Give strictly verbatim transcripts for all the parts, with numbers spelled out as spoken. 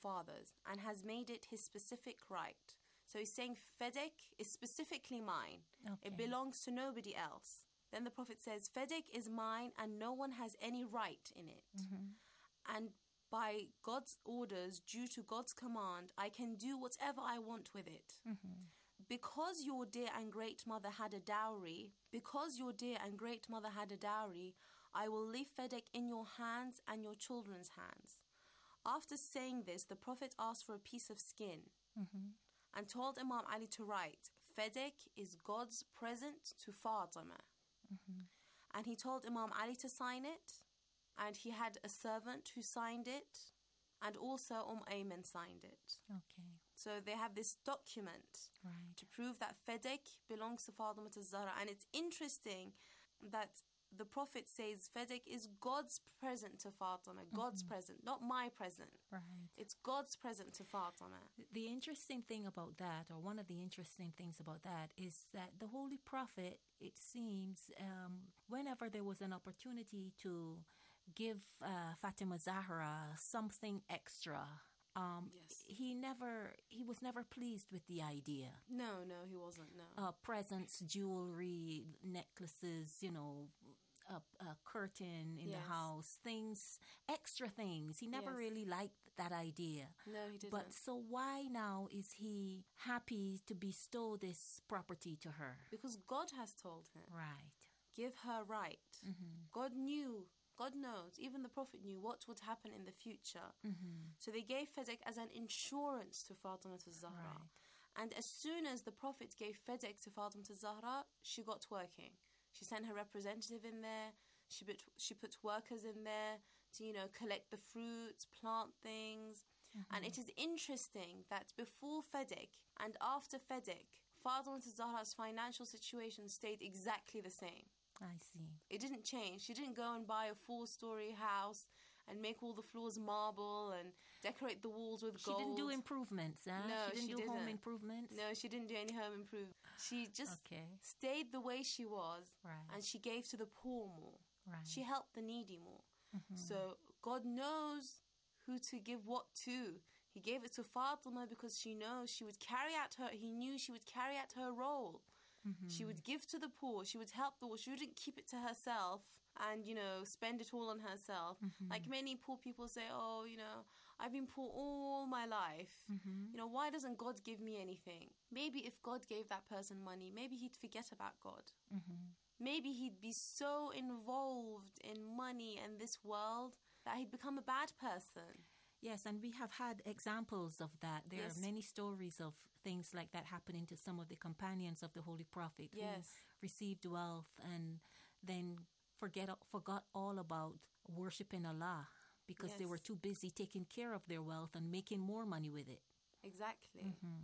fathers and has made it his specific right. So he's saying Fedek is specifically mine. Okay. It belongs to nobody else. Then the Prophet says, Fedek is mine and no one has any right in it. Mm-hmm. And by God's orders, due to God's command, I can do whatever I want with it. Mm-hmm. Because your dear and great mother had a dowry, because your dear and great mother had a dowry, I will leave Fedek in your hands and your children's hands. After saying this, the Prophet asked for a piece of skin mm-hmm. and told Imam Ali to write, Fedek is God's present to Fatima. Mm-hmm. And he told Imam Ali to sign it, and he had a servant who signed it, and also Umm Ayman signed it. Okay. So they have this document right. to prove that Fedek belongs to Fatima az-Zahra. And it's interesting that the Prophet says Fedek is God's present to Fatima, God's mm-hmm. present, not my present. Right. It's God's present to Fatima. The interesting thing about that, or one of the interesting things about that, is that the Holy Prophet, it seems, um, whenever there was an opportunity to give uh, Fatima Zahra something extra, Um, yes. he never, he was never pleased with the idea. No, no, he wasn't, no. Uh, presents, jewelry, necklaces, you know, a, a curtain in yes. the house, things, extra things. He never yes. really liked that idea. No, he didn't. But so why now is he happy to bestow this property to her? Because God has told him. Right. Give her right. Mm-hmm. God knew. God knows, even the Prophet knew what would happen in the future. Mm-hmm. So they gave Fedek as an insurance to Fatima az-Zahra. Right. And as soon as the Prophet gave Fedek to Fatima az-Zahra, she got working. She sent her representative in there. She put, she put workers in there to, you know, collect the fruits, plant things. Mm-hmm. And it is interesting that before Fedek and after Fedek, Fatima az-Zahra's financial situation stayed exactly the same. I see. It didn't change. She didn't go and buy a four-story house and make all the floors marble and decorate the walls with gold. She didn't do improvements, huh? No, she didn't she do didn't. home improvements? No, she didn't do any home improvements. She just okay. stayed the way she was, right. and she gave to the poor more. Right. She helped the needy more. Mm-hmm. So God knows who to give what to. He gave it to Fatima because she knows she would carry out her, he knew she would carry out her role. Mm-hmm. She would give to the poor. She would help the poor. She wouldn't keep it to herself and, you know, spend it all on herself. Mm-hmm. Like many poor people say, oh, you know, I've been poor all my life. Mm-hmm. You know, why doesn't God give me anything? Maybe if God gave that person money, maybe he'd forget about God. Mm-hmm. Maybe he'd be so involved in money and this world that he'd become a bad person. Yes, and we have had examples of that. There yes. are many stories of things like that happening to some of the companions of the Holy Prophet yes. who received wealth and then forget forgot all about worshiping Allah because yes. they were too busy taking care of their wealth and making more money with it. Exactly. Mm-hmm.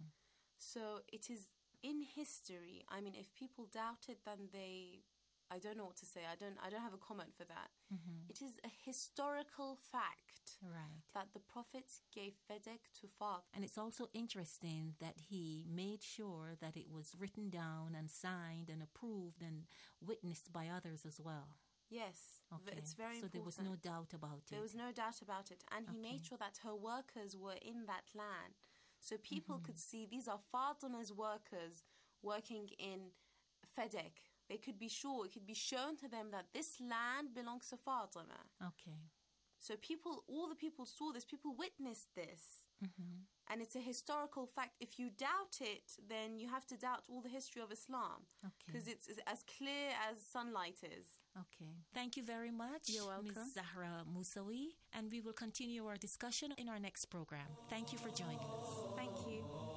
So it is in history. I mean, if people doubt it, then they... I don't know what to say. I don't I don't have a comment for that. Mm-hmm. It is a historical fact right. that the Prophet gave Fedek to Fatima. And it's also interesting that he made sure that it was written down and signed and approved and witnessed by others as well. Yes, okay. It's very so important. So there was no doubt about it. There was no doubt about it. And he okay. made sure that her workers were in that land. So people mm-hmm. could see these are Fatima's workers working in Fedek. They could be sure, it could be shown to them that this land belongs to Fatima. Okay. So people, all the people saw this, people witnessed this. Mm-hmm. And it's a historical fact. If you doubt it, then you have to doubt all the history of Islam. Okay. Because it's, it's as clear as sunlight is. Okay. Thank you very much, You're welcome. Miz Zahra Musawi. And we will continue our discussion in our next program. Thank you for joining us. Thank you.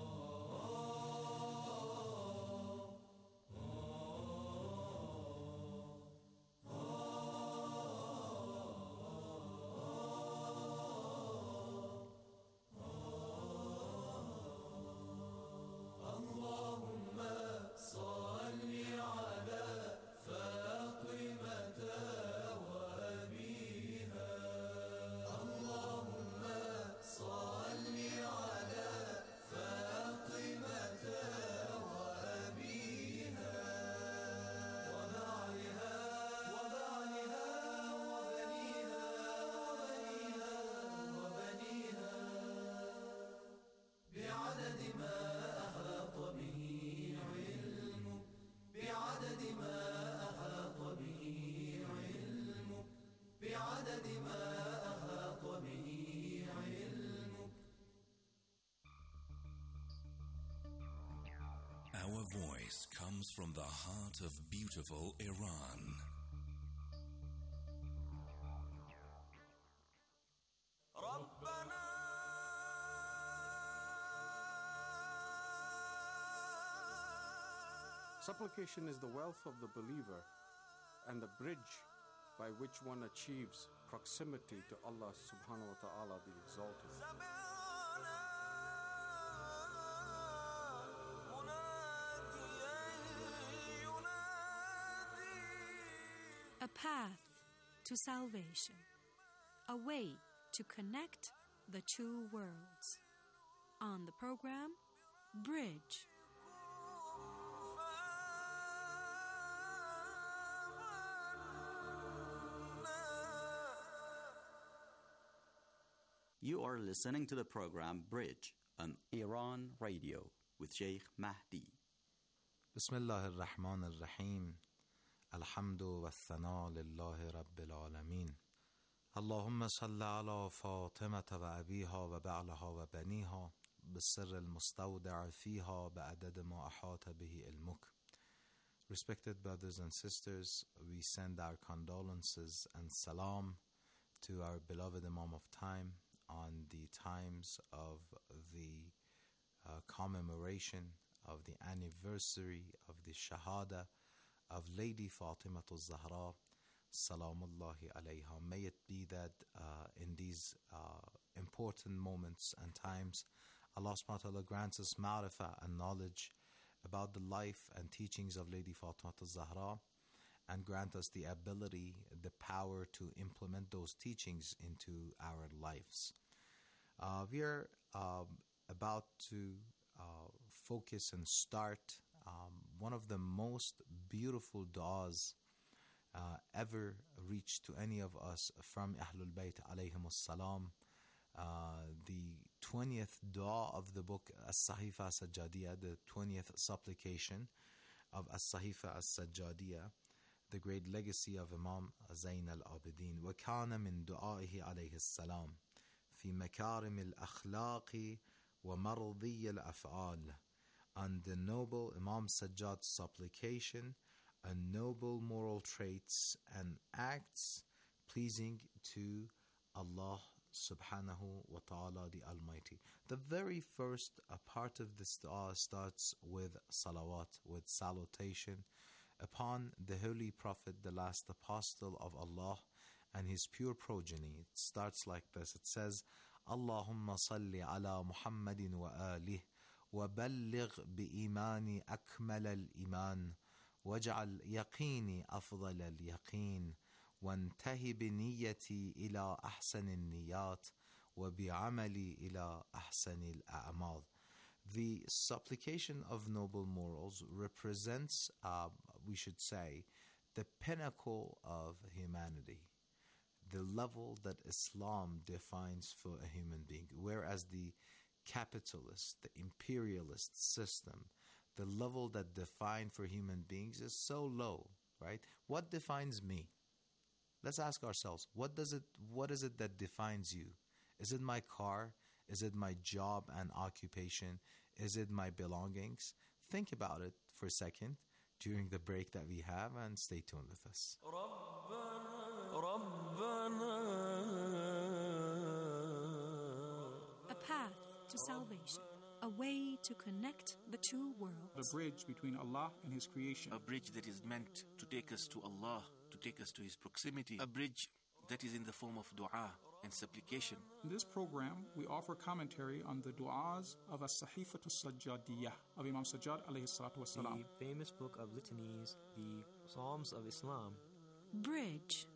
صل على فاتحة Our voice comes from the heart of beautiful Iran. Supplication is the wealth of the believer and the bridge by which one achieves proximity to Allah subhanahu wa ta'ala the Exalted. A path to salvation, a way to connect the two worlds. On the program, Bridge. You are listening to the program Bridge on Iran Radio with Sheikh Mahdi. Bismillah ar-Rahman ar-Rahim. Alhamdu wa thana lillahi rabbil alameen. Allahumma salli ala Fatimata wa abiha wa ba'laha wa baniha بالسر المستودع فيها بعدد ما أحاط به علمك. Respected brothers and sisters, we send our condolences and salam to our beloved Imam of Time on the times of the uh, commemoration of the anniversary of the Shahada of Lady Fatimatu Zahra, Salamullahi alayha. May it be that uh, in these uh, important moments and times, Allah subhanahu wa ta'ala grants us ma'rifah and knowledge about the life and teachings of Lady Fatimatu Zahra, and grant us the ability, the power to implement those teachings into our lives. Uh, we are uh, about to uh, focus and start um, one of the most beautiful du'as uh, ever reached to any of us from Ahlul Bayt alayhimus salam. Uh, the twentieth dua of the book As-Sahifa As-Sajjadiyah, the twentieth supplication of As-Sahifa As-Sajjadiyah, the great legacy of Imam Zayn al-Abidin. وَكَانَ مِن دُعَائِهِ عَلَيْهِ السَّلَامِ فِي مَكَارِمِ الْأَخْلَاقِ وَمَرْضِيِّ الْأَفْعَالِ. And the noble Imam Sajjad's supplication and noble moral traits and acts pleasing to Allah subhanahu wa ta'ala the Almighty. The very first uh, part of this dua starts with salawat, with salutation upon the Holy Prophet, the last apostle of Allah and his pure progeny. It starts like this. It says, Allahumma salli ala Muhammadin wa alih wa balligh bi imani akmal al-iman waj'al yaqini afdal al-yaqin وانتهي بنيتي إلى أحسن النيات وبعملي إلى أحسن الأعمال. The supplication of noble morals represents, uh, we should say, the pinnacle of humanity, the level that Islam defines for a human being, whereas the capitalist, the imperialist system, the level that defined for human beings is so low, right? What defines me? Let's ask ourselves, what does it what is it that defines you? Is it my car? Is it my job and occupation? Is it my belongings? Think about it for a second during the break that we have, and stay tuned with us. A path to salvation, a way to connect the two worlds. A bridge between Allah and His creation. A bridge that is meant to take us to Allah, to take us to His proximity. A bridge that is in the form of dua and supplication. In this program, we offer commentary on the du'as of As-Sahifatu As-Sajjadiyah of Imam Sajjad alayhi salatu wasalam. The famous book of litanies, the Psalms of Islam. Bridge.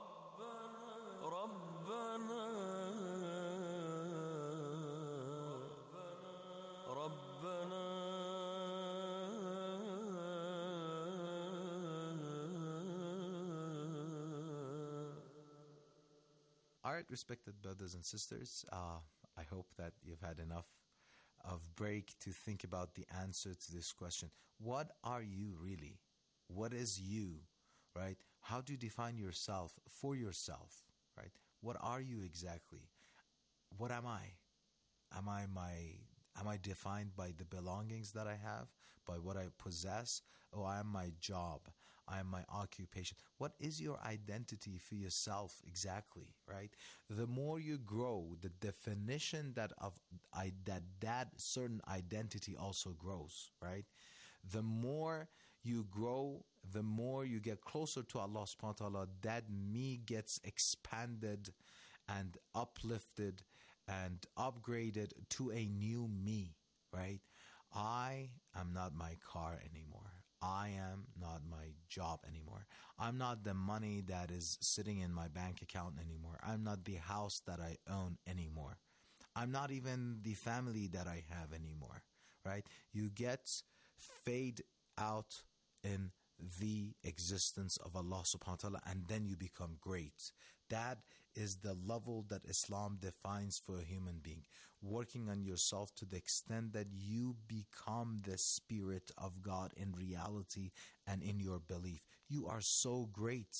All right, respected brothers and sisters, uh, I hope that you've had enough of break to think about the answer to this question. What are you really? What is you, right? How do you define yourself for yourself, right? What are you exactly? What am I? Am I my Am I defined by the belongings that I have, by what I possess? Oh, I am my job. I am my occupation. What is your identity for yourself exactly, right? The more you grow, the definition that of I, that that certain identity also grows, right? The more you grow, the more you get closer to Allah subhanahu wa ta'ala, that me gets expanded and uplifted and upgraded to a new me, right? I am not my car anymore. I am not my job anymore. I'm not the money that is sitting in my bank account anymore. I'm not the house that I own anymore. I'm not even the family that I have anymore, right? You get fade out in the existence of Allah subhanahu wa ta'ala, and then you become great. That is the level that Islam defines for a human being. Working on yourself to the extent that you become the spirit of God in reality and in your belief. You are so great.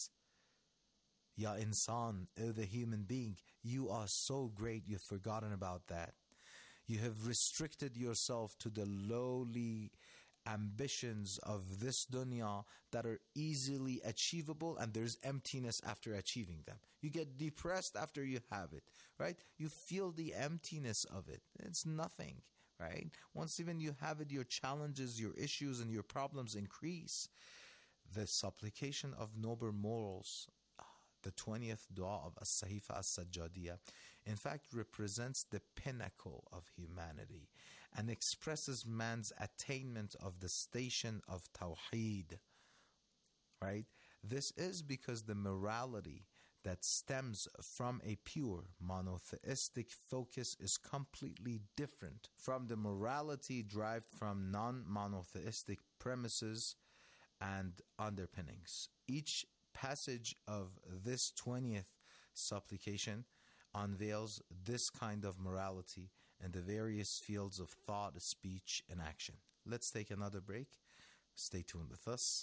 Ya insan, oh the human being, you are so great. You've forgotten about that. You have restricted yourself to the lowly ambitions of this dunya that are easily achievable, and there's emptiness after achieving them. You get depressed after you have it, right? You feel the emptiness of it. It's nothing, right? Once even you have it, your challenges, your issues, and your problems increase. The supplication of noble morals, the twentieth dua of As-Sahifa As-Sajjadiyah, in fact represents the pinnacle of humanity and expresses man's attainment of the station of Tawheed, right? This is because the morality that stems from a pure monotheistic focus is completely different from the morality derived from non-monotheistic premises and underpinnings. Each passage of this twentieth supplication unveils this kind of morality in the various fields of thought, speech, and action. Let's take another break. Stay tuned with us.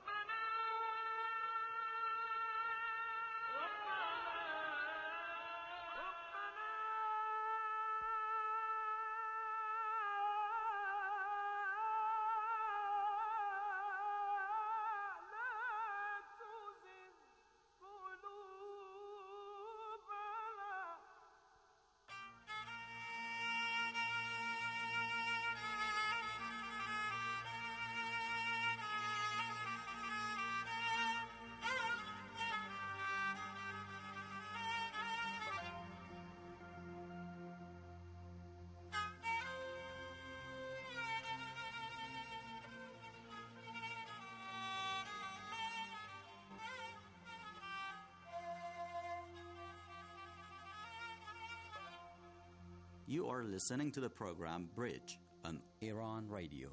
You are listening to the program Bridge on Iran Radio.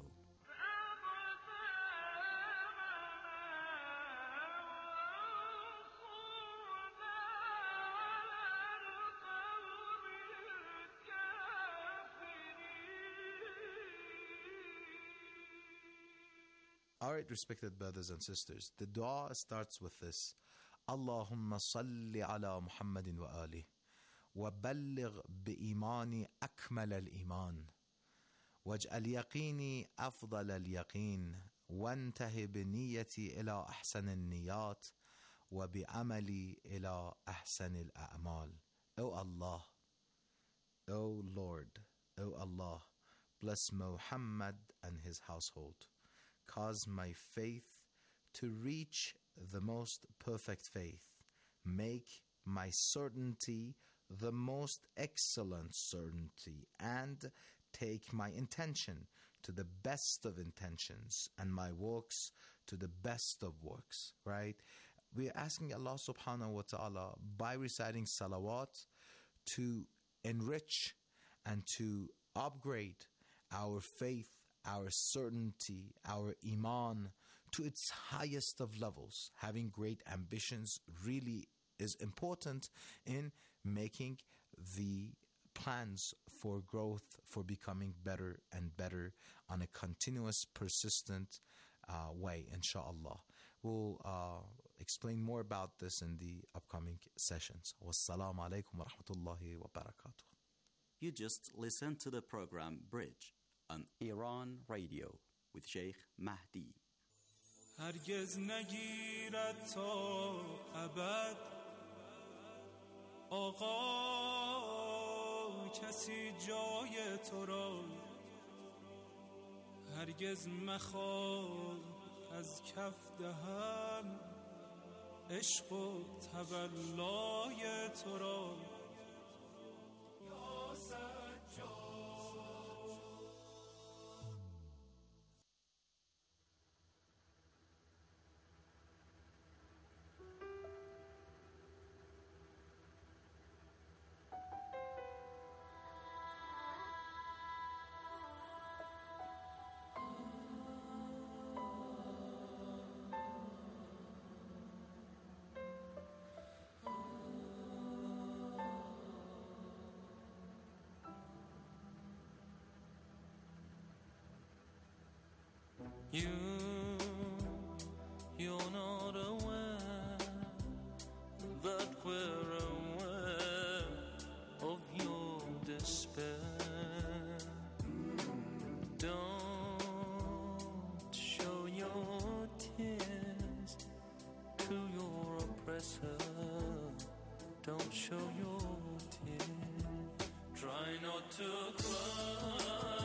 All right, respected brothers and sisters, the dua starts with this: Allahumma salli ala Muhammadin wa alih. وبلغ بإيماني أكمل الإيمان واجعل يقيني أفضل اليقين وانتهي بنيتي إلى أحسن النيات وبعملي إلى أحسن الأعمال. O Allah, O Lord, O Allah, bless Muhammad and his household. Cause my faith to reach the most perfect faith. Make my certainty the most excellent certainty, and take my intention to the best of intentions and my works to the best of works, right? We're asking Allah subhanahu wa ta'ala by reciting salawat to enrich and to upgrade our faith, our certainty, our iman to its highest of levels. Having great ambitions really is important in making the plans for growth, for becoming better and better on a continuous, persistent uh, way, inshallah. We'll uh, explain more about this in the upcoming sessions. Wassalamu alaikum wa rahmatullahi wa barakatuh. You just listened to the program Bridge on Iran Radio with Sheikh Mahdi. هرگز نگیرد تا ابد آقا کسی جای تو را هرگز مخواه از کف دهم عشق و تولای تو را یا سجاد. You, you're not aware that we're aware of your despair. Don't show your tears to your oppressor. Don't show your tears. Try not to cry.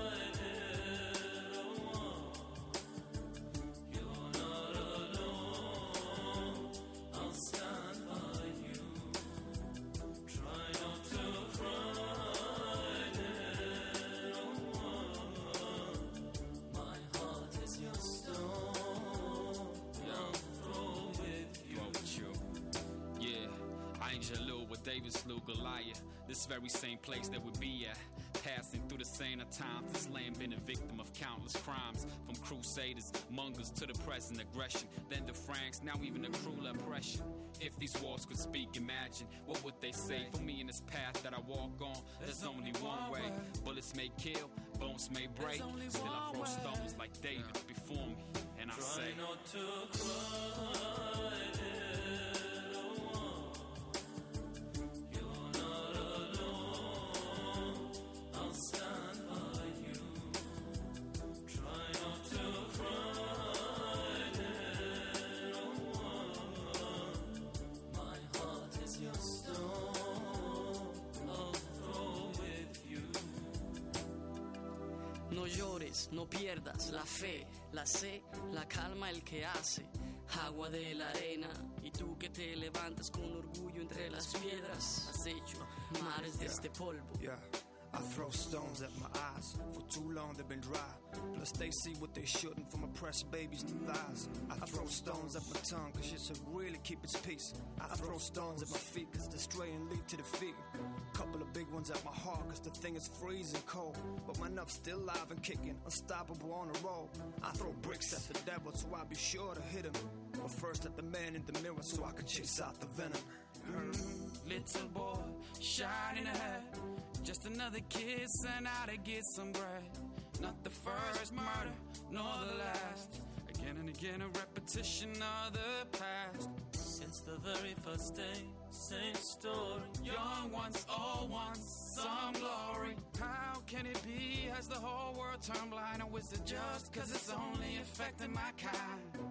David slew Goliath, this very same place that we be at. Passing through the same of times, this land been a victim of countless crimes. From crusaders, mongers to the present aggression. Then the Franks, now even the cruel oppression. If these walls could speak, imagine what would they say? For me in this path that I walk on, there's only one way. Bullets may kill, bones may break. Still I throw stones like David before me, and I say, try not to cry. No llores, no pierdas la fe, la sé, la calma el que hace. Agua de la arena, y tú que te levantas con orgullo entre las piedras, has hecho mares de este polvo. Yeah. I throw stones at my eyes. For too long they've been dry. Plus they see what they shouldn't, from oppressed babies to thighs. I throw stones at my tongue cause shit should really keep its peace. I throw stones at my feet cause the straying lead to defeat. Couple of big ones at my heart cause the thing is freezing cold. But my nup's still alive and kicking, unstoppable on the road. I throw bricks at the devil so I be sure to hit him. But first at the man in the mirror so I can chase out the venom. Mm, little boy, shining ahead. Just another kid sent out to get some bread. Not the first murder, nor the last. Again and again a repetition of the past. Since the very first day, same story. Young ones, old ones, some glory. How can it be? Has the whole world turned blind? Or is it just cause it's only affecting my kind?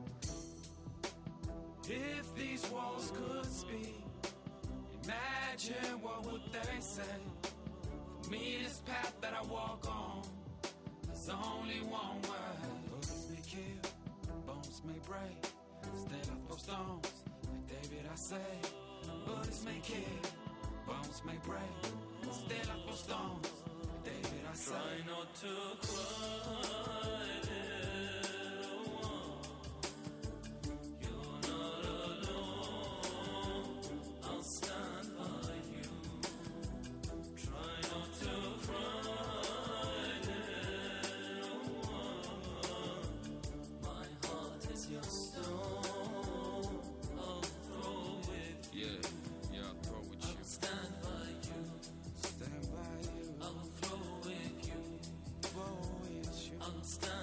If these walls could speak, imagine what would they say? For me, this path that I walk on, there's only one way. Bullets may kill, bones may break. Still I throw stones, like David I say. Bullets may kill, bones may break. Still I throw stones, like David I say. Try not to cry, little one. You're not alone, I'll stand by you. Try not to cry, little one. My heart is your stone, I'll throw with you. Yeah, yeah, I'll throw with you. I'll stand by you, stand by you. I'll throw with you, throw with you. I'll stand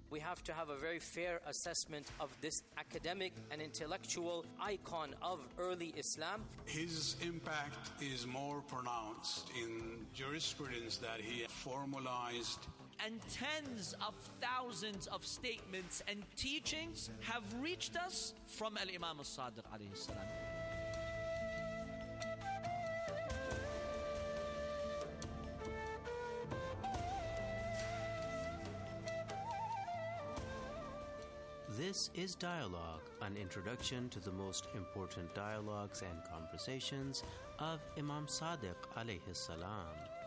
we have to have a very fair assessment of this academic and intellectual icon of early Islam. His impact is more pronounced in jurisprudence that he formalized. And tens of thousands of statements and teachings have reached us from Al-Imam al-Sadiq alayhi salam. This is Dialogue, an introduction to the most important dialogues and conversations of Imam Sadiq alayhi salam.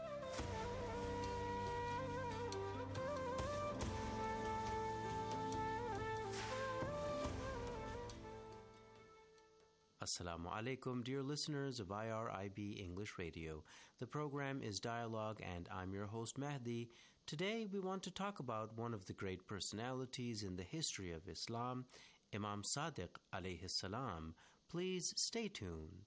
Assalamu alaikum, dear listeners of I R I B English Radio. The program is Dialogue and I'm your host Mahdi. Today we want to talk about one of the great personalities in the history of Islam, Imam Sadiq alayhi salam. Please stay tuned.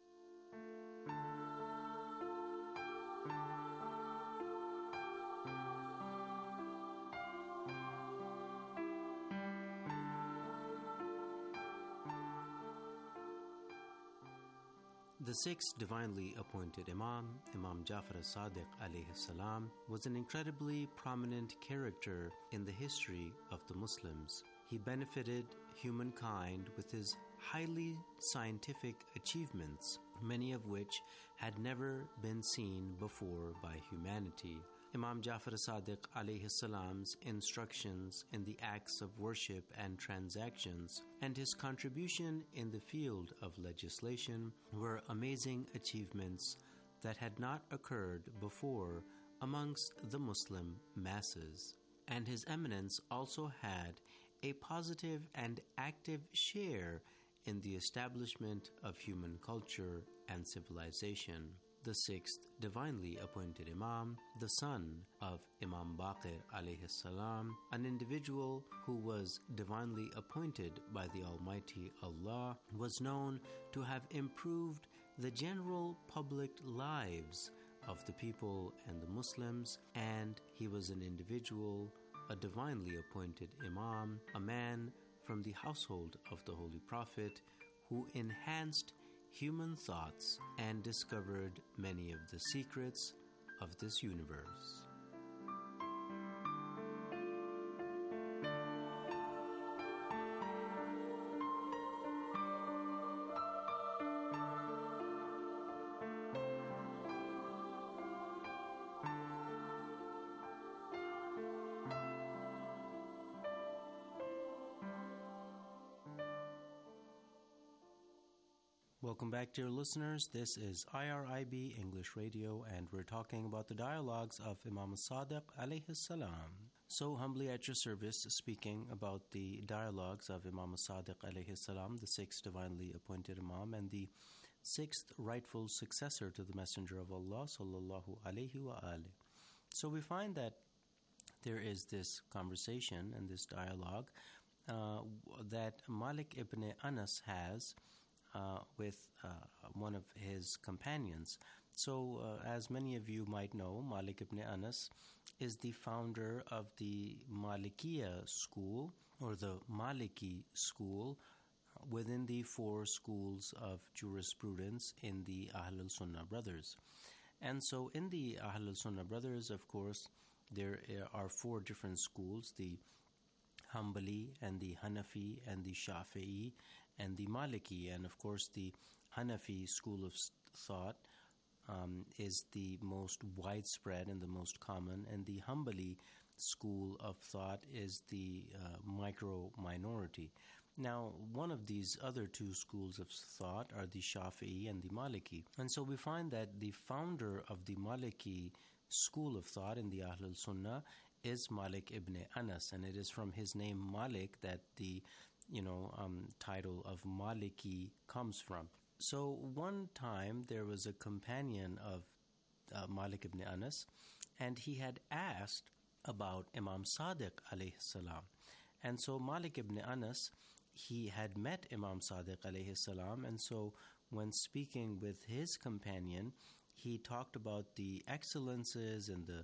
The sixth divinely appointed Imam, Imam Jafar as-Sadiq alayhi salam, was an incredibly prominent character in the history of the Muslims. He benefited humankind with his highly scientific achievements, many of which had never been seen before by humanity. Imam Jafar as-Sadiq alayhi salam's instructions in the acts of worship and transactions and his contribution in the field of legislation were amazing achievements that had not occurred before amongst the Muslim masses. And his eminence also had a positive and active share in the establishment of human culture and civilization. The sixth divinely appointed Imam, the son of Imam Baqir alayhi salam, an individual who was divinely appointed by the Almighty Allah, was known to have improved the general public lives of the people and the Muslims, and he was an individual, a divinely appointed Imam, a man from the household of the Holy Prophet, who enhanced human thoughts and discovered many of the secrets of this universe. Welcome back, dear listeners. This is I R I B English Radio, and we're talking about the dialogues of Imam Sadiq alayhi salam. So humbly at your service, speaking about the dialogues of Imam Sadiq alayhi salam, the sixth divinely appointed Imam, and the sixth rightful successor to the Messenger of Allah, sallallahu alayhi wa alihi. So we find that there is this conversation and this dialogue uh, that Malik ibn Anas has Uh, with uh, one of his companions. So, uh, as many of you might know, Malik ibn Anas is the founder of the Malikiya school, or the Maliki school, within the four schools of jurisprudence in the Ahlul Sunnah brothers. And so, in the Ahlul Sunnah brothers, of course, there are four different schools, the Hanbali and the Hanafi and the Shafi'i and the Maliki. And of course the Hanafi school of thought um, is the most widespread and the most common, and the Hanbali school of thought is the uh, micro minority. Now, one of these other two schools of thought are the Shafi'i and the Maliki. And so we find that the founder of the Maliki school of thought in the Ahlul Sunnah is Malik ibn Anas, and it is from his name Malik that the you know, um, title of Maliki comes from. So one time there was a companion of uh, Malik ibn Anas, and he had asked about Imam Sadiq alayhi salam. And so Malik ibn Anas, he had met Imam Sadiq alayhi salam, and so when speaking with his companion, he talked about the excellences and the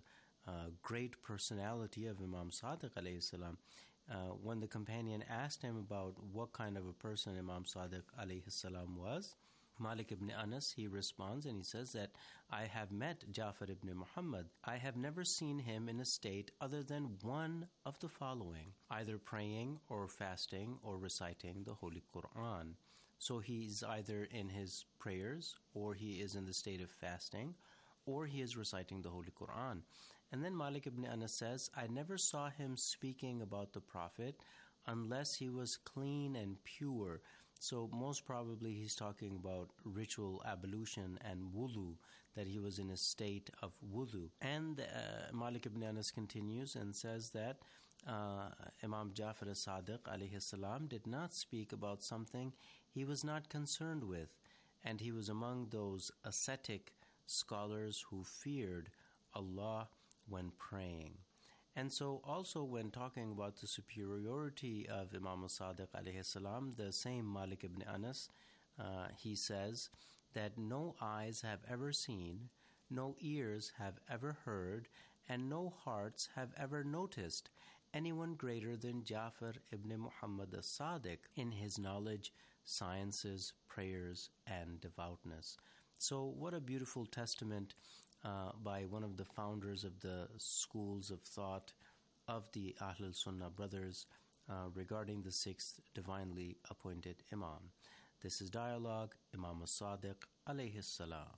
uh, great personality of Imam Sadiq alayhi salam. Uh, when the companion asked him about what kind of a person Imam Sadiq alayhi salam was, Malik ibn Anas, he responds and he says that I have met Ja'far ibn Muhammad. I have never seen him in a state other than one of the following, either praying or fasting or reciting the Holy Quran. So he is either in his prayers, or he is in the state of fasting, or he is reciting the Holy Quran. And then Malik ibn Anas says, I never saw him speaking about the Prophet unless he was clean and pure. So most probably he's talking about ritual ablution and wudu, that he was in a state of wudu. And uh, Malik ibn Anas continues and says that uh, Imam Ja'far as-Sadiq alayhi salam did not speak about something he was not concerned with, and he was among those ascetic scholars who feared Allah when praying. And so also when talking about the superiority of Imam al-Sadiq alayhi salam, the same Malik ibn Anas, uh, he says that no eyes have ever seen, no ears have ever heard, and no hearts have ever noticed anyone greater than Ja'far ibn Muhammad al-Sadiq in his knowledge, sciences, prayers, and devoutness. So what a beautiful testament Uh, by one of the founders of the schools of thought of the Ahlul Sunnah brothers uh, regarding the sixth divinely appointed Imam. This is Dialogue, Imam as-Sadiq alayhi salam.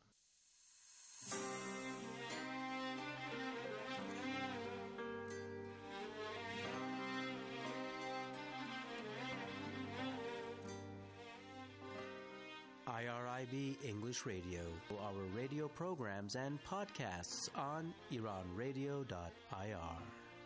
I R I B English Radio, our radio programs and podcasts on iran radio dot I R.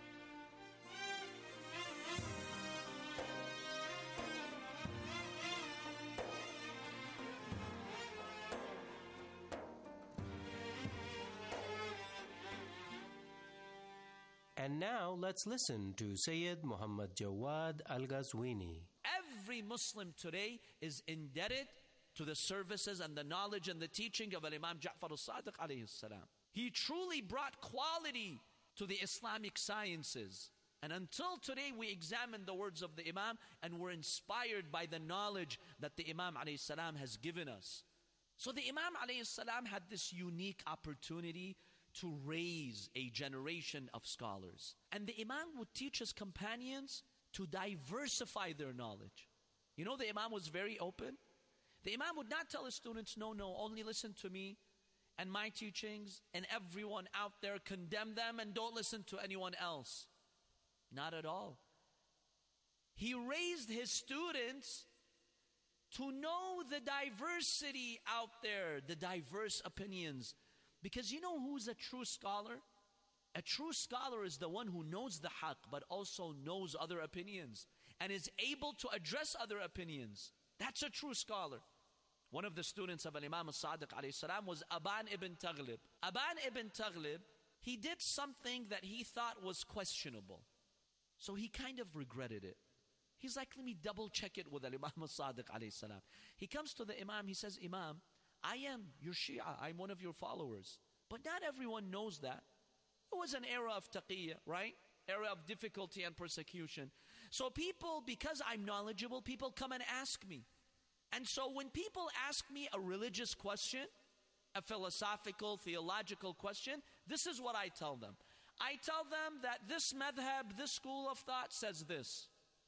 And now let's listen to Sayyid Muhammad Jawad Al-Ghazwini. Every Muslim today is indebted to the services and the knowledge and the teaching of Imam Ja'far as-Sadiq alayhi salam. He truly brought quality to the Islamic sciences. And until today we examine the words of the Imam and we're inspired by the knowledge that the Imam alayhi salam has given us. So the Imam alayhi salam had this unique opportunity to raise a generation of scholars. And the Imam would teach his companions to diversify their knowledge. You know, the Imam was very open. The Imam would not tell his students, no, no, only listen to me and my teachings, and everyone out there condemn them and don't listen to anyone else. Not at all. He raised his students to know the diversity out there, the diverse opinions. Because you know who's a true scholar? A true scholar is the one who knows the haqq, but also knows other opinions and is able to address other opinions. That's a true scholar. One of the students of Imam al-Sadiq alayhi salam was Aban ibn Taghlib. Aban ibn Taghlib, he did something that he thought was questionable. So he kind of regretted it. He's like, let me double check it with Imam al-Sadiq alayhi salam. He comes to the Imam, he says, Imam, I am your Shia, I'm one of your followers. But not everyone knows that. It was an era of taqiyya, right? Era of difficulty and persecution. So people, because I'm knowledgeable, people come and ask me. And so when people ask me a religious question, a philosophical, theological question, this is what I tell them. I tell them that this madhab, this school of thought says this.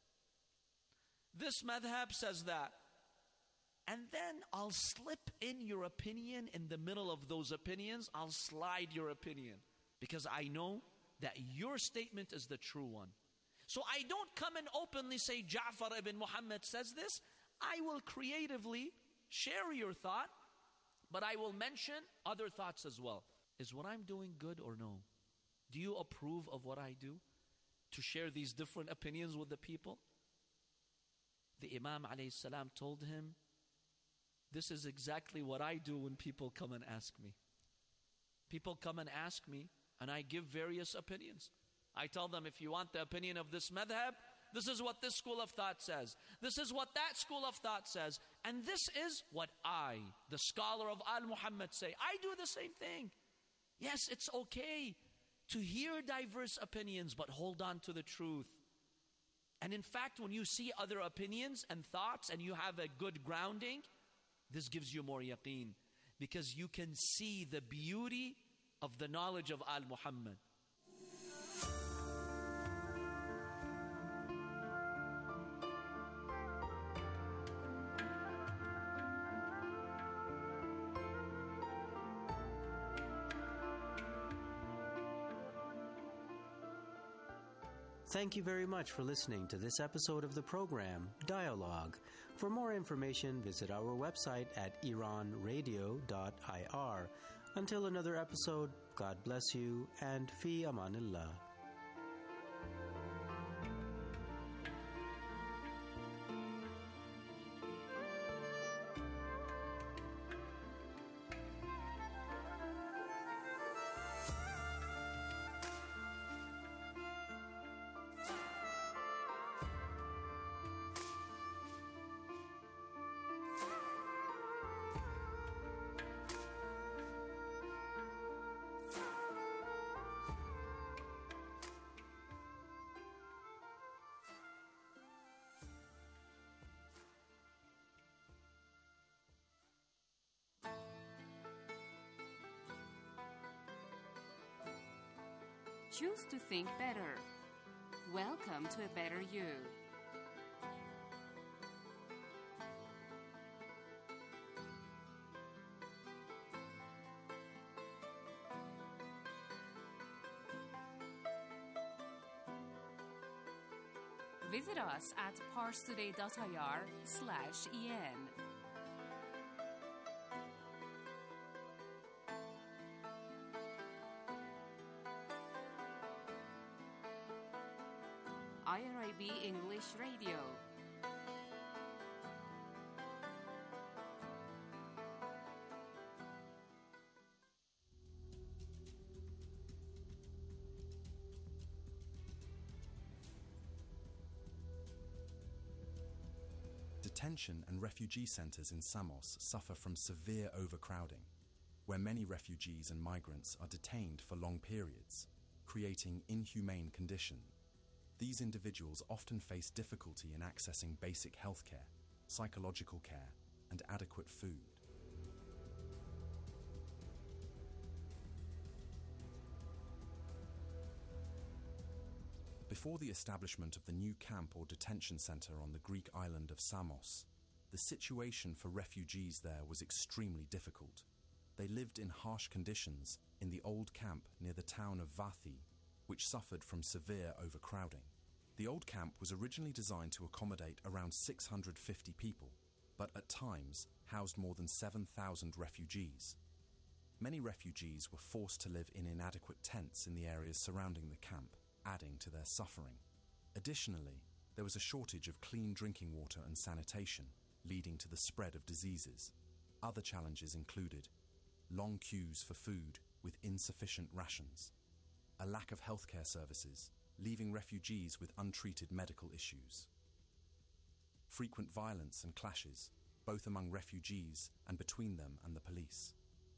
This madhab says that. And then I'll slip in your opinion in the middle of those opinions. I'll slide your opinion. Because I know that your statement is the true one. So I don't come and openly say Ja'far ibn Muhammad says this. I will creatively share your thought, but I will mention other thoughts as well. Is what I'm doing good or no? Do you approve of what I do? To share these different opinions with the people? The Imam alayhi salam told him, this is exactly what I do when people come and ask me. People come and ask me, and I give various opinions. I tell them, if you want the opinion of this madhab, this is what this school of thought says. This is what that school of thought says. And this is what I, the scholar of Al-Muhammad, say. I do the same thing. Yes, it's okay to hear diverse opinions, but hold on to the truth. And in fact, when you see other opinions and thoughts and you have a good grounding, this gives you more yaqeen, because you can see the beauty of the knowledge of Al-Muhammad. Thank you very much for listening to this episode of the program, Dialogue. For more information, visit our website at iran radio dot I R. Until another episode, God bless you and fi amanillah. Choose to think better. Welcome to a better you. Visit us at parstoday dot I R slash E N. I R I B English Radio. Detention and refugee centres in Samos suffer from severe overcrowding, where many refugees and migrants are detained for long periods, creating inhumane conditions. These individuals often face difficulty in accessing basic healthcare, psychological care, and adequate food. Before the establishment of the new camp or detention centre on the Greek island of Samos, the situation for refugees there was extremely difficult. They lived in harsh conditions in the old camp near the town of Vathi, which suffered from severe overcrowding. The old camp was originally designed to accommodate around six hundred fifty people, but at times housed more than seven thousand refugees. Many refugees were forced to live in inadequate tents in the areas surrounding the camp, adding to their suffering. Additionally, there was a shortage of clean drinking water and sanitation, leading to the spread of diseases. Other challenges included long queues for food with insufficient rations, a lack of healthcare services, leaving refugees with untreated medical issues, frequent violence and clashes, both among refugees and between them and the police,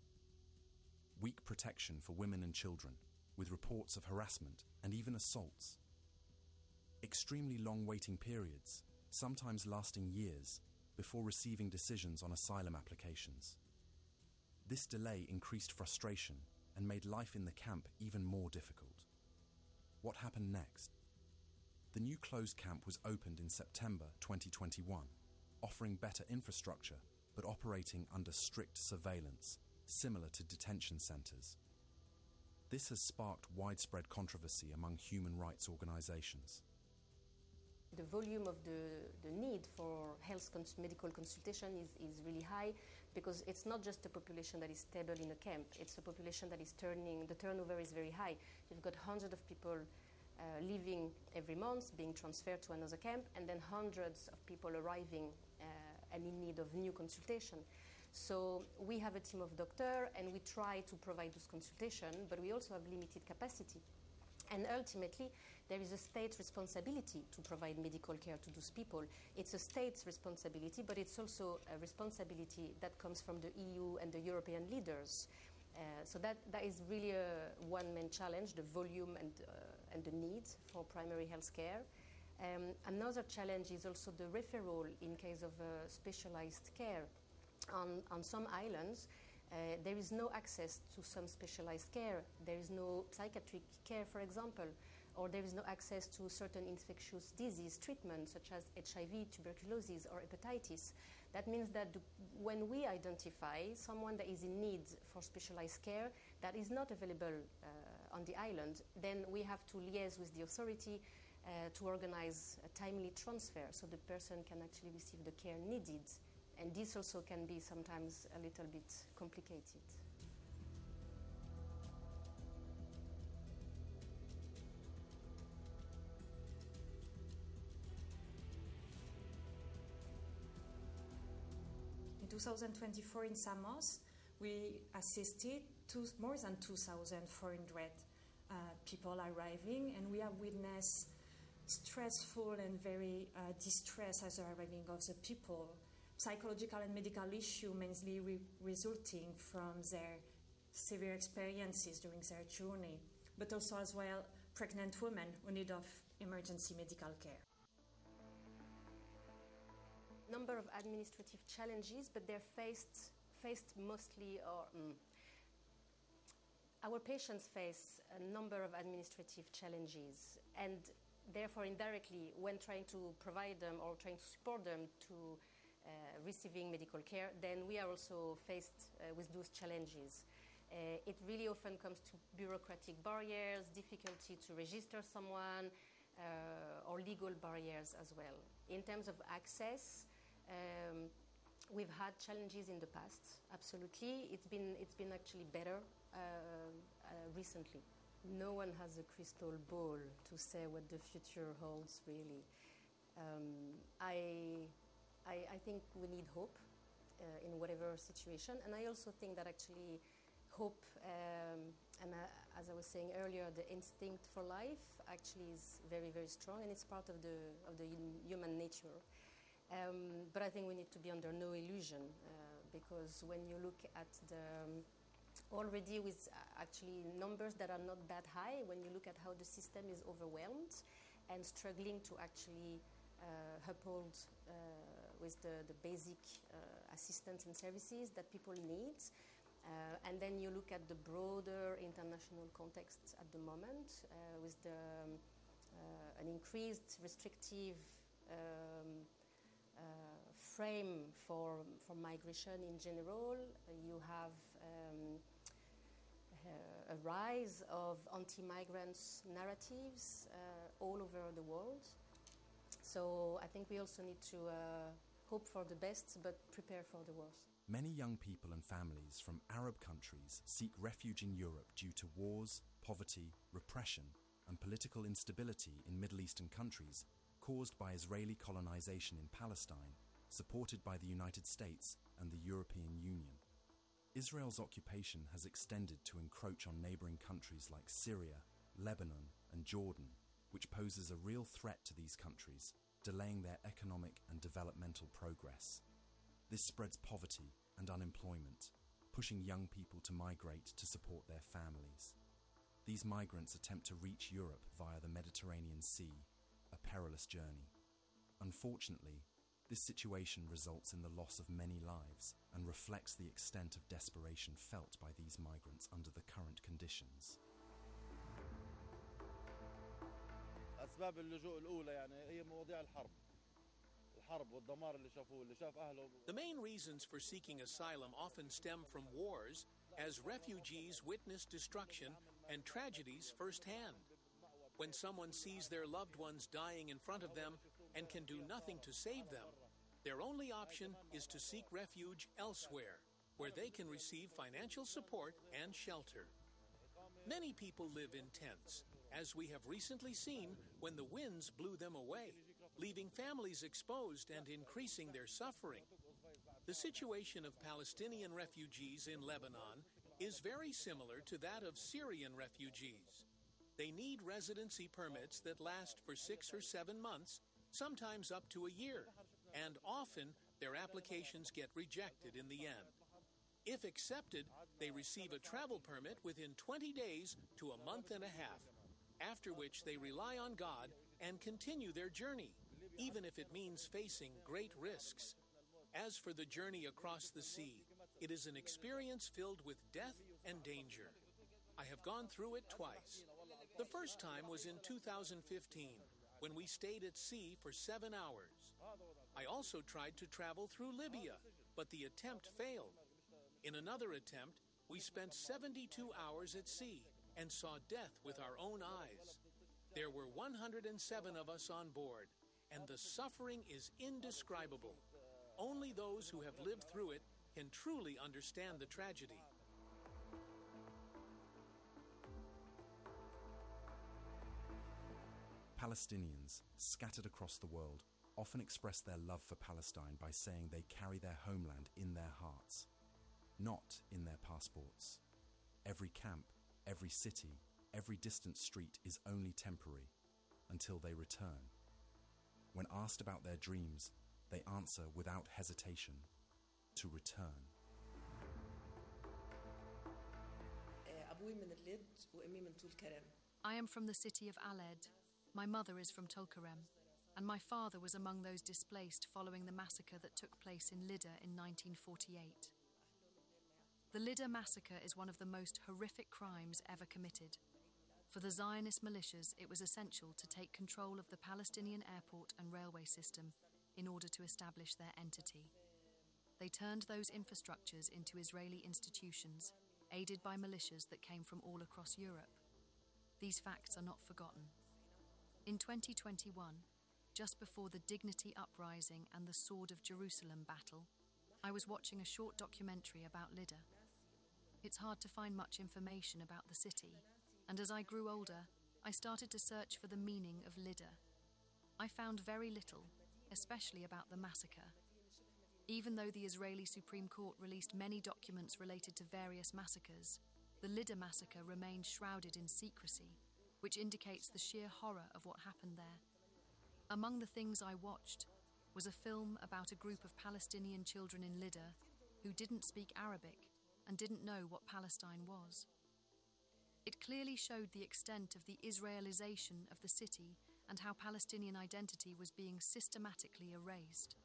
weak protection for women and children, with reports of harassment and even assaults, extremely long waiting periods, sometimes lasting years, before receiving decisions on asylum applications. This delay increased frustration and made life in the camp even more difficult. What happened next? The new closed camp was opened in September twenty twenty-one, offering better infrastructure but operating under strict surveillance, similar to detention centres. This has sparked widespread controversy among human rights organisations. The volume of the, the need for health cons- medical consultation is, is really high, because it's not just a population that is stable in a camp, it's a population that is turning, the turnover is very high. You've got hundreds of people uh, leaving every month, being transferred to another camp, and then hundreds of people arriving uh, and in need of new consultation. So we have a team of doctors, and we try to provide this consultation, but we also have limited capacity. And ultimately, there is a state responsibility to provide medical care to those people. It's a state's responsibility, but it's also a responsibility that comes from the E U and the European leaders. Uh, so that, that is really a one main challenge, the volume and, uh, and the need for primary health care. Um, another challenge is also the referral in case of uh, specialized care. On, on some islands, uh, there is no access to some specialized care. There is no psychiatric care, for example, or there is no access to certain infectious disease treatments such as H I V, tuberculosis, or hepatitis. That means that the, when we identify someone that is in need for specialized care that is not available uh, on the island, then we have to liaise with the authority uh, to organize a timely transfer so the person can actually receive the care needed. And this also can be sometimes a little bit complicated. In two thousand twenty-four in Samos, we assisted two, more than two thousand four hundred uh, people arriving, and we have witnessed stressful and very uh, distress as the arriving of the people, psychological and medical issue mainly re- resulting from their severe experiences during their journey, but also as well pregnant women who need of emergency medical care. Number of administrative challenges, but they're faced faced mostly, or mm, our patients face a number of administrative challenges, and therefore indirectly, when trying to provide them or trying to support them to uh, receiving medical care, then we are also faced uh, with those challenges. Uh, it really often comes to bureaucratic barriers, difficulty to register someone, uh, or legal barriers as well. In terms of access, Um, we've had challenges in the past, absolutely. It's been, it's been actually better uh, uh, recently. No one has a crystal ball to say what the future holds, really. Um, I, I, I think we need hope uh, in whatever situation, and I also think that actually hope, um, and uh, as I was saying earlier, the instinct for life actually is very, very strong, and it's part of the, of the human nature. Um, but I think we need to be under no illusion uh, because when you look at the um, already with uh, actually numbers that are not that high, when you look at how the system is overwhelmed and struggling to actually uh, uphold uh, with the, the basic uh, assistance and services that people need, uh, and then you look at the broader international context at the moment uh, with the, um, uh, an increased restrictive um, Uh, frame for for migration in general. Uh, you have um, uh, a rise of anti-migrants narratives uh, all over the world. So I think we also need to uh, hope for the best but prepare for the worst. Many young people and families from Arab countries seek refuge in Europe due to wars, poverty, repression, and political instability in Middle Eastern countries caused by Israeli colonization in Palestine, supported by the United States and the European Union. Israel's occupation has extended to encroach on neighboring countries like Syria, Lebanon, and Jordan, which poses a real threat to these countries, delaying their economic and developmental progress. This spreads poverty and unemployment, pushing young people to migrate to support their families. These migrants attempt to reach Europe via the Mediterranean Sea, a perilous journey. Unfortunately, this situation results in the loss of many lives and reflects the extent of desperation felt by these migrants under the current conditions. أسباب اللجوء الأولى يعني هي مواضيع الحرب. الحرب والدمار اللي شافوه اللي شاف أهله. The main reasons for seeking asylum often stem from wars, as refugees witness destruction and tragedies firsthand. When someone sees their loved ones dying in front of them and can do nothing to save them, their only option is to seek refuge elsewhere, where they can receive financial support and shelter. Many people live in tents, as we have recently seen when the winds blew them away, leaving families exposed and increasing their suffering. The situation of Palestinian refugees in Lebanon is very similar to that of Syrian refugees. They need residency permits that last for six or seven months, sometimes up to a year, and often their applications get rejected in the end. If accepted, they receive a travel permit within twenty days to a month and a half, after which they rely on God and continue their journey, even if it means facing great risks. As for the journey across the sea, it is an experience filled with death and danger. I have gone through it twice. The first time was in two thousand fifteen, when we stayed at sea for seven hours. I also tried to travel through Libya, but the attempt failed. In another attempt, we spent seventy-two hours at sea and saw death with our own eyes. There were one hundred seven of us on board, and the suffering is indescribable. Only those who have lived through it can truly understand the tragedy. Palestinians, scattered across the world, often express their love for Palestine by saying they carry their homeland in their hearts, not in their passports. Every camp, every city, every distant street is only temporary until they return. When asked about their dreams, they answer without hesitation, to return. I am from the city of Aled. My mother is from Tulkarem, and my father was among those displaced following the massacre that took place in Lydda in nineteen forty-eight. The Lydda massacre is one of the most horrific crimes ever committed. For the Zionist militias, it was essential to take control of the Palestinian airport and railway system in order to establish their entity. They turned those infrastructures into Israeli institutions, aided by militias that came from all across Europe. These facts are not forgotten. In twenty twenty-one, just before the Dignity Uprising and the Sword of Jerusalem battle, I was watching a short documentary about Lydda. It's hard to find much information about the city, and as I grew older, I started to search for the meaning of Lydda. I found very little, especially about the massacre. Even though the Israeli Supreme Court released many documents related to various massacres, the Lydda massacre remained shrouded in secrecy, which indicates the sheer horror of what happened there. Among the things I watched was a film about a group of Palestinian children in Lydda who didn't speak Arabic and didn't know what Palestine was. It clearly showed the extent of the Israelization of the city and how Palestinian identity was being systematically erased.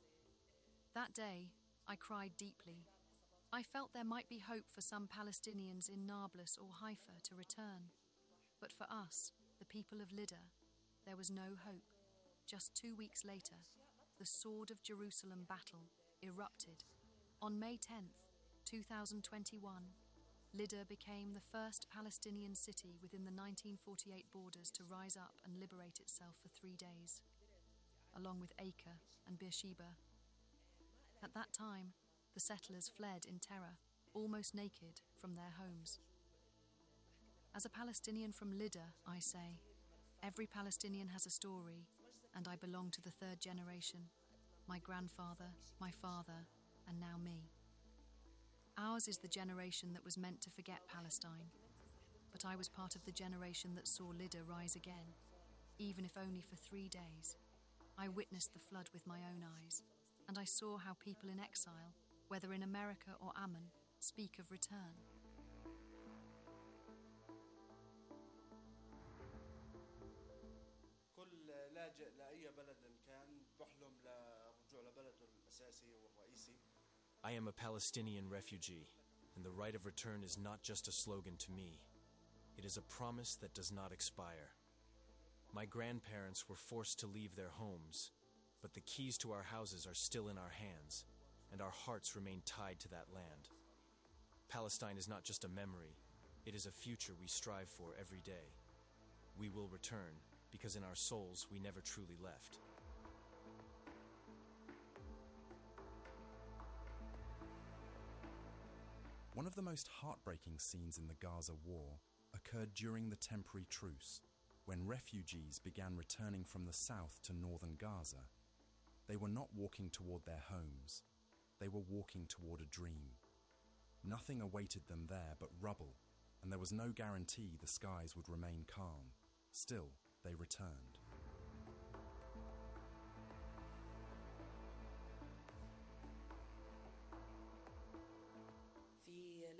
That day, I cried deeply. I felt there might be hope for some Palestinians in Nablus or Haifa to return. But for us, the people of Lydda, there was no hope. Just two weeks later, the Sword of Jerusalem battle erupted. On May tenth, two thousand twenty-one, Lydda became the first Palestinian city within the nineteen forty-eight borders to rise up and liberate itself for three days, along with Acre and Beersheba. At that time, the settlers fled in terror, almost naked, from their homes. As a Palestinian from Lydda, I say, every Palestinian has a story, and I belong to the third generation, my grandfather, my father, and now me. Ours is the generation that was meant to forget Palestine, but I was part of the generation that saw Lydda rise again, even if only for three days. I witnessed the flood with my own eyes, and I saw how people in exile, whether in America or Amman, speak of return. I am a Palestinian refugee, and the right of return is not just a slogan to me. It is a promise that does not expire. My grandparents were forced to leave their homes, but the keys to our houses are still in our hands, and our hearts remain tied to that land. Palestine is not just a memory, it is a future we strive for every day. We will return, because in our souls we never truly left. One of the most heartbreaking scenes in the Gaza war occurred during the temporary truce, when refugees began returning from the south to northern Gaza. They were not walking toward their homes. They were walking toward a dream. Nothing awaited them there but rubble, and there was no guarantee the skies would remain calm. Still, they returned.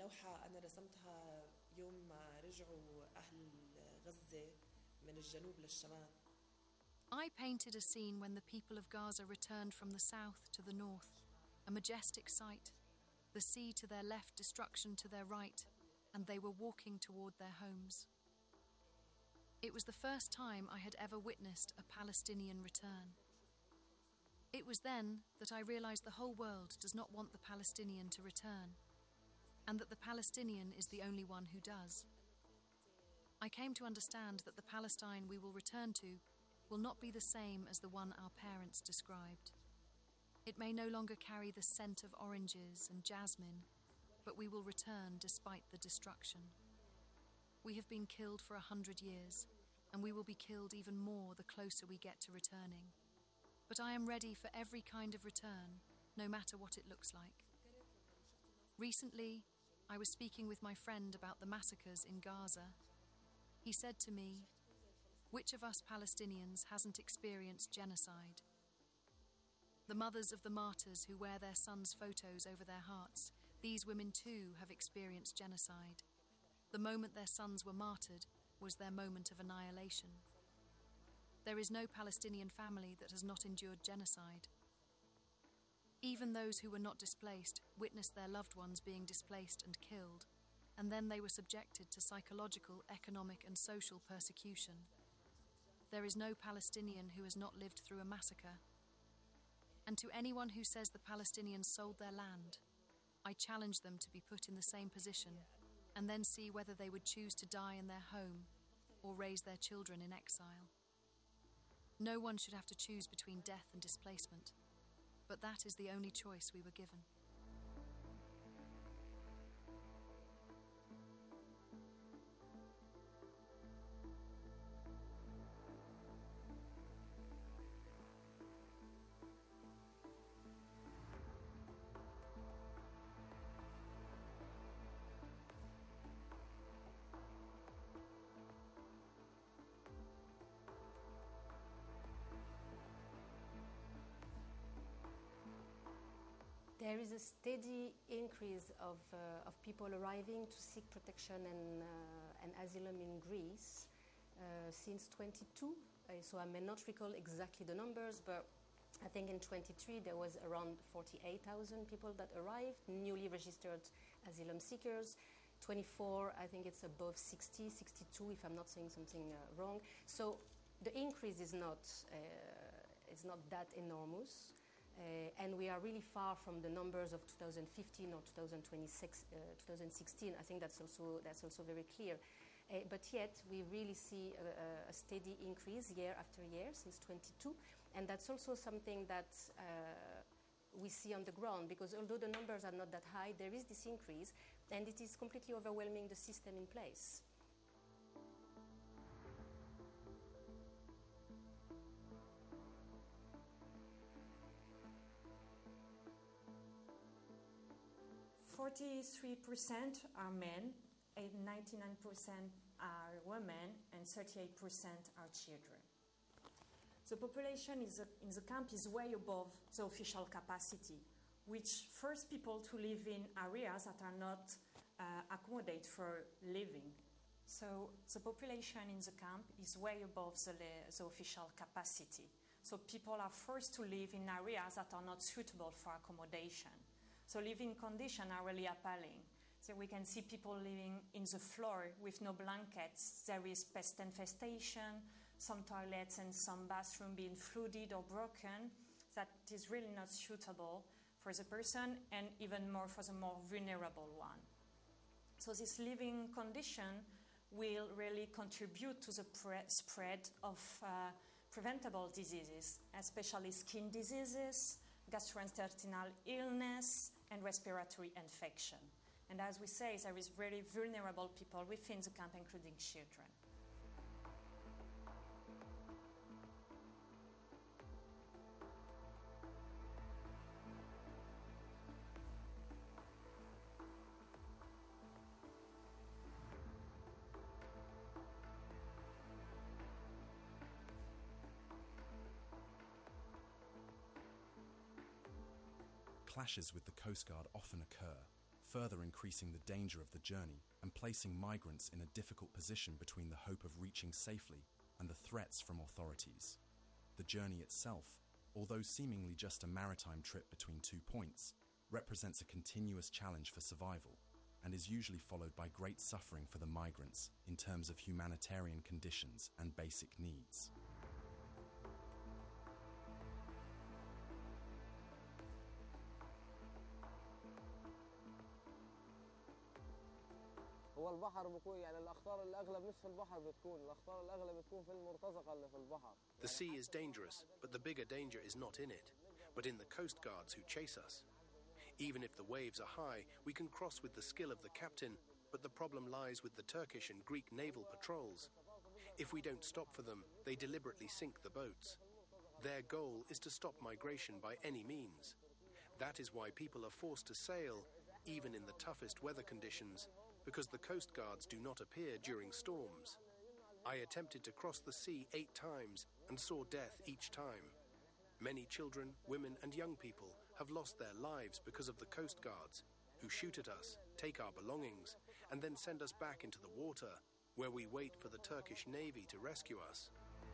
لوحة أنا رسمتها يوم ما رجعوا أهل غزة من الجنوب للشمال. I painted a scene when the people of Gaza returned from the south to the north, a majestic sight, the sea to their left, destruction to their right, and they were walking toward their homes. It was the first time I had ever witnessed a Palestinian return. It was then that I realized the whole world does not want the Palestinian to return, and that the Palestinian is the only one who does. I came to understand that the Palestine we will return to will not be the same as the one our parents described. It may no longer carry the scent of oranges and jasmine, but we will return despite the destruction. We have been killed for a hundred years, and we will be killed even more the closer we get to returning. But I am ready for every kind of return, no matter what it looks like. Recently, I was speaking with my friend about the massacres in Gaza. He said to me, "Which of us Palestinians hasn't experienced genocide?" The mothers of the martyrs who wear their sons' photos over their hearts, these women too have experienced genocide. The moment their sons were martyred was their moment of annihilation. There is no Palestinian family that has not endured genocide. Even those who were not displaced witnessed their loved ones being displaced and killed, and then they were subjected to psychological, economic, and social persecution. There is no Palestinian who has not lived through a massacre. And to anyone who says the Palestinians sold their land, I challenge them to be put in the same position and then see whether they would choose to die in their home or raise their children in exile. No one should have to choose between death and displacement, but that is the only choice we were given. There is a steady increase of, uh, of people arriving to seek protection and, uh, and asylum in Greece uh, since twenty-two. Uh, so I may not recall exactly the numbers, but I think in twenty-three there was around forty-eight thousand people that arrived, newly registered asylum seekers. twenty-four, I think it's above sixty, sixty-two, if I'm not saying something uh, wrong. So the increase is not, uh, is not that enormous. Uh, and we are really far from the numbers of two thousand fifteen or two thousand twenty-six, uh, two thousand sixteen. I think that's also that's also very clear. Uh, but yet we really see a, a steady increase year after year since twenty-two, and that's also something that uh, we see on the ground, because although the numbers are not that high, there is this increase, and it is completely overwhelming the system in place. forty-three percent are men, ninety-nine percent are women, and thirty-eight percent are children. The population is a, in the camp is way above the official capacity, which force people to live in areas that are not uh, accommodated for living. So the population in the camp is way above the, the official capacity. So people are forced to live in areas that are not suitable for accommodation. So living conditions are really appalling. So we can see people living in the floor with no blankets. There is pest infestation, some toilets and some bathrooms being flooded or broken. That is really not suitable for the person, and even more for the more vulnerable one. So this living condition will really contribute to the pre- spread of uh, preventable diseases, especially skin diseases, gastrointestinal illness, and respiratory infection. And as we say, there is very vulnerable people within the camp, including children. Clashes with the Coast Guard often occur, further increasing the danger of the journey and placing migrants in a difficult position between the hope of reaching safely and the threats from authorities. The journey itself, although seemingly just a maritime trip between two points, represents a continuous challenge for survival and is usually followed by great suffering for the migrants in terms of humanitarian conditions and basic needs. هو البحر بيكون يعني الأخطار الأغلب مش في البحر بتكون الأخطار الأغلب بتكون في المرتزقة اللي في البحر. The sea is dangerous, but the bigger danger is not in it, but in the coast guards who chase us. Even if the waves are high, we can cross with the skill of the captain, but the problem lies with the Turkish and Greek naval patrols. If we don't stop for them, they deliberately sink the boats. Their goal is to stop migration by any means. That is why people are forced to sail, even in the toughest weather conditions, because the coast guards do not appear during storms. I attempted to cross the sea eight times and saw death each time. Many children, women and young people have lost their lives because of the coast guards, who shoot at us, take our belongings, and then send us back into the water, where we wait for the Turkish Navy to rescue us.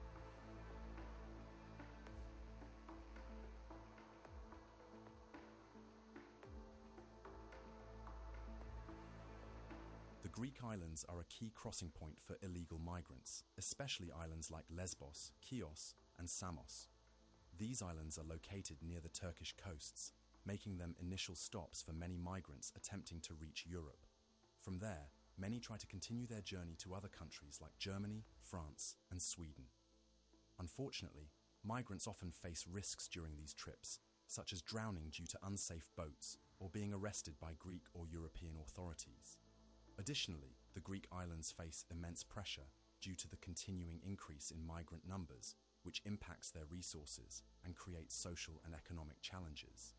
The Greek islands are a key crossing point for illegal migrants, especially islands like Lesbos, Chios, and Samos. These islands are located near the Turkish coasts, making them initial stops for many migrants attempting to reach Europe. From there, many try to continue their journey to other countries like Germany, France, and Sweden. Unfortunately, migrants often face risks during these trips, such as drowning due to unsafe boats or being arrested by Greek or European authorities. Additionally, the Greek islands face immense pressure due to the continuing increase in migrant numbers, which impacts their resources and creates social and economic challenges.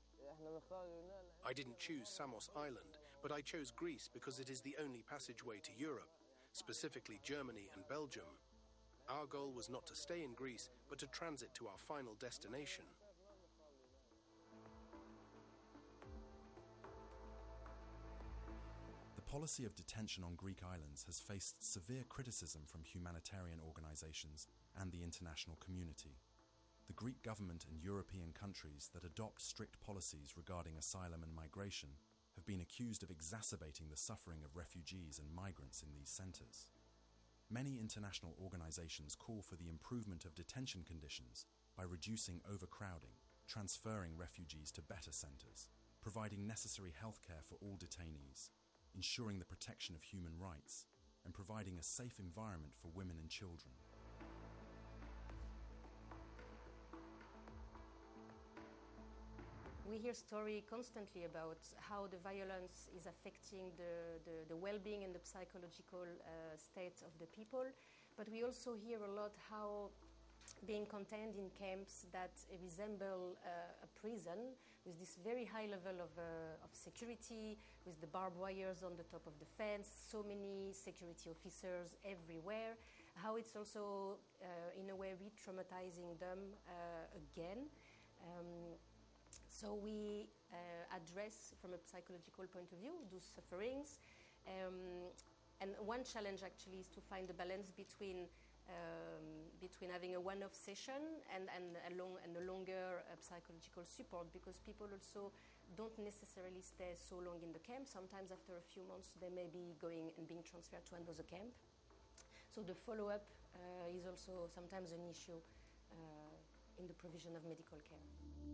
I didn't choose Samos Island, but I chose Greece because it is the only passageway to Europe, specifically Germany and Belgium. Our goal was not to stay in Greece, but to transit to our final destination. The policy of detention on Greek islands has faced severe criticism from humanitarian organizations and the international community. The Greek government and European countries that adopt strict policies regarding asylum and migration have been accused of exacerbating the suffering of refugees and migrants in these centers. Many international organizations call for the improvement of detention conditions by reducing overcrowding, transferring refugees to better centers, providing necessary healthcare for all detainees, ensuring the protection of human rights, and providing a safe environment for women and children. We hear stories constantly about how the violence is affecting the, the, the well-being and the psychological uh, state of the people, but we also hear a lot how being contained in camps that resemble uh, a prison with this very high level of, uh, of security, with the barbed wires on the top of the fence, so many security officers everywhere, how it's also uh, in a way re-traumatizing them uh, again. Um, So we uh, address, from a psychological point of view, those sufferings. Um, and one challenge actually is to find the balance between um, between having a one-off session and, and, a, long, and a longer uh, psychological support, because people also don't necessarily stay so long in the camp. Sometimes after a few months they may be going and being transferred to another camp. So the follow-up uh, is also sometimes an issue uh, in the provision of medical care.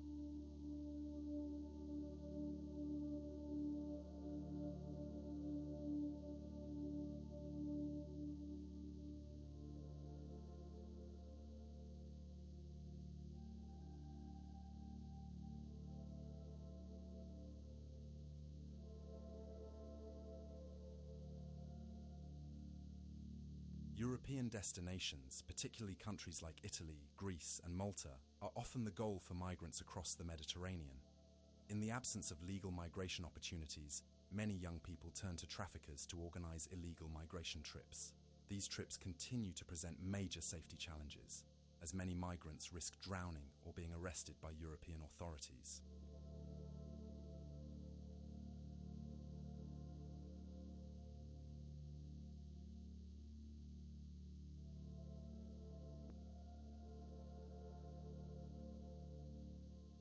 European destinations, particularly countries like Italy, Greece, and Malta, are often the goal for migrants across the Mediterranean. In the absence of legal migration opportunities, many young people turn to traffickers to organize illegal migration trips. These trips continue to present major safety challenges, as many migrants risk drowning or being arrested by European authorities.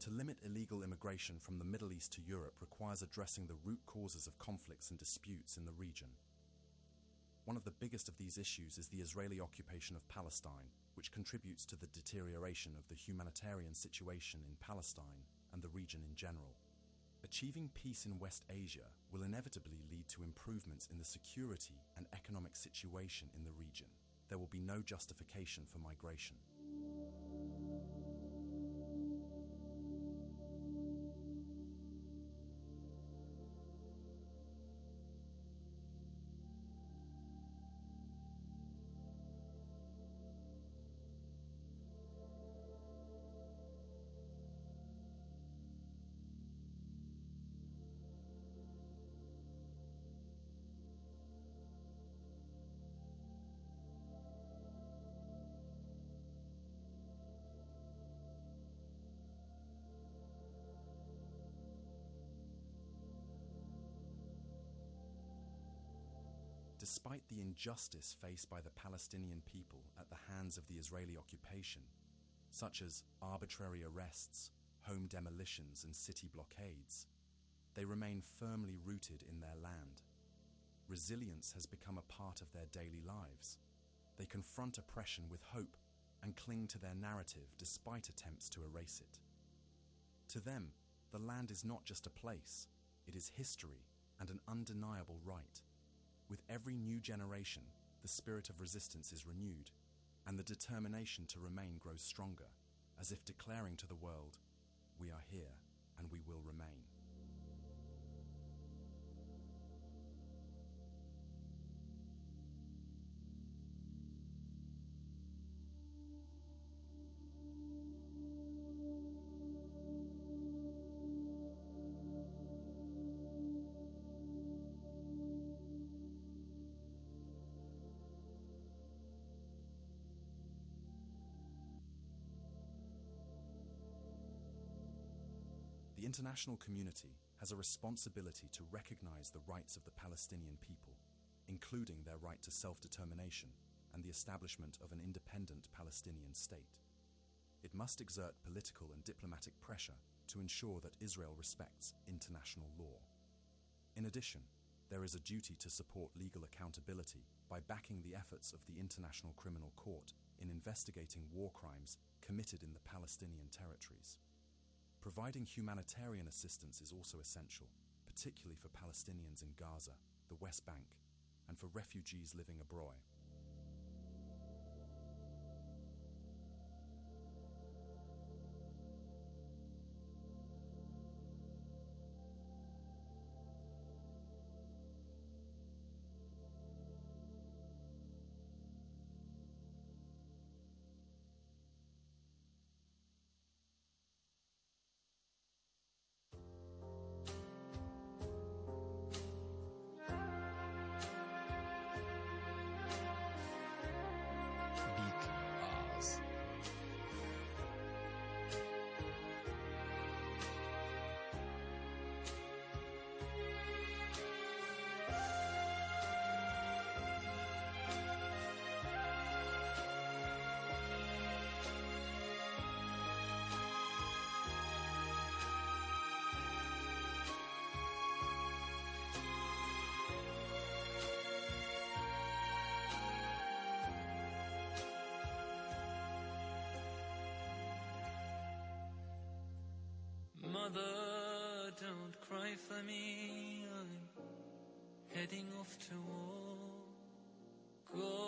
To limit illegal immigration from the Middle East to Europe requires addressing the root causes of conflicts and disputes in the region. One of the biggest of these issues is the Israeli occupation of Palestine, which contributes to the deterioration of the humanitarian situation in Palestine and the region in general. Achieving peace in West Asia will inevitably lead to improvements in the security and economic situation in the region. There will be no justification for migration. Despite the injustice faced by the Palestinian people at the hands of the Israeli occupation, such as arbitrary arrests, home demolitions, and city blockades, they remain firmly rooted in their land. Resilience has become a part of their daily lives. They confront oppression with hope and cling to their narrative despite attempts to erase it. To them, the land is not just a place, it is history and an undeniable right. With every new generation, the spirit of resistance is renewed, and the determination to remain grows stronger, as if declaring to the world, "We are here, and we will remain." The international community has a responsibility to recognize the rights of the Palestinian people, including their right to self-determination and the establishment of an independent Palestinian state. It must exert political and diplomatic pressure to ensure that Israel respects international law. In addition, there is a duty to support legal accountability by backing the efforts of the International Criminal Court in investigating war crimes committed in the Palestinian territories. Providing humanitarian assistance is also essential, particularly for Palestinians in Gaza, the West Bank, and for refugees living abroad. Mother, don't cry for me, I'm heading off to war. Go